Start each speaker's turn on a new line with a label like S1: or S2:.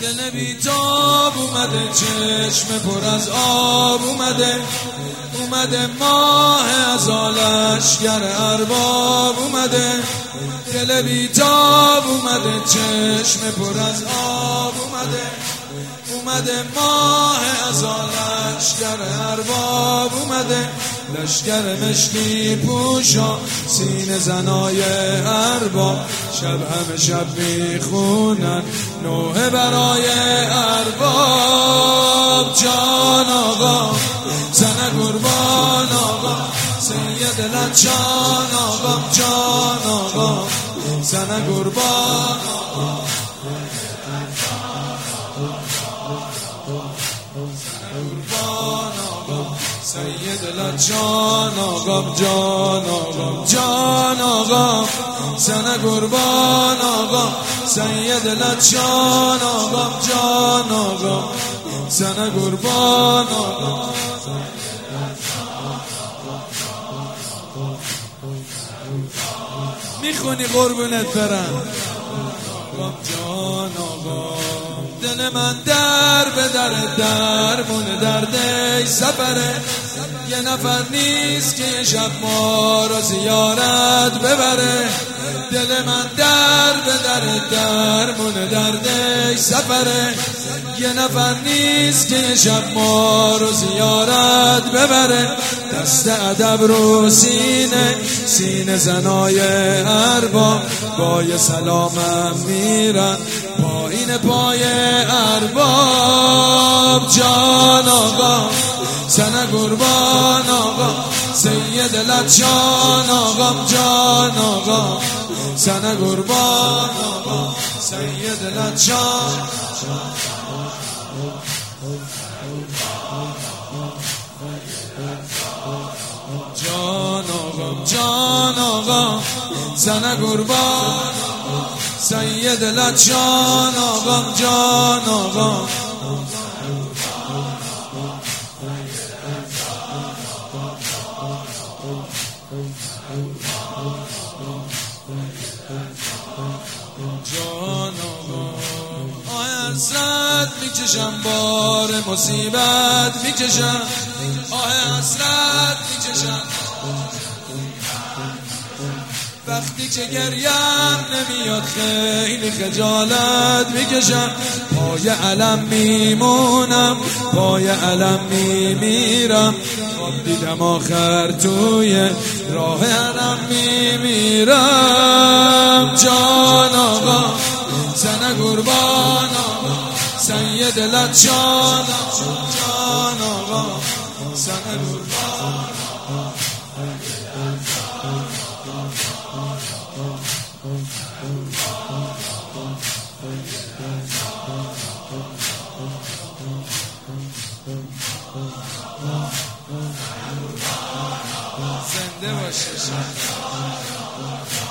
S1: دل بیتاب اومده، چشم پر از آب اومده، اومده ماه ازالش گر ارباب اومده. دل بیتاب اومده، چشم پر از آب اومده، اومده ماه ازالش گر ارباب اومده. لشگر مشکی پوشا سینه زنای ارباب، شب همه شب میخونن نوحه برای ارباب. جان آقا زن قربان آقا، سید لچان آقا، جان آقا زن قربان آقا، سید لچان آقا، جان آقا، جان آقا زن قربان آقا، سید لچان آقا، جان آقا زن قربان آقا. میخونی قربونت برم جان آقا. دل من در به درمون درده سفره، یه نفر نیست که یه شب ما رو زیارت ببره. دل من در به درمون درده سفره، یه نفر نیست که یه شب ما رو زیارت ببره. دست ادب رو سینه سینه زنای ارباب، با یه سلامم میرن پایین پای ارباب. جان آقا زن قربان آقا، سید لچان آقا، جان آقا زن قربان آقا، سید لچان. جان آقا، جان آقا زن قربان آقا، سید لچان آقا، جان آقا. جان آقا آه حسرت میکشم، بار مصیبت میکشم، آه حسرت میکشم وقتی که گریم نمیاد، خیلی خجالت میکشم. پای علم میمونم، پای علم میمیرم، خواب دیدم آخر توی راه علم میمیرم. جان آقا زن قربان آقا، سید لچان، جان آقا زن قربان آقا. زنده باشه.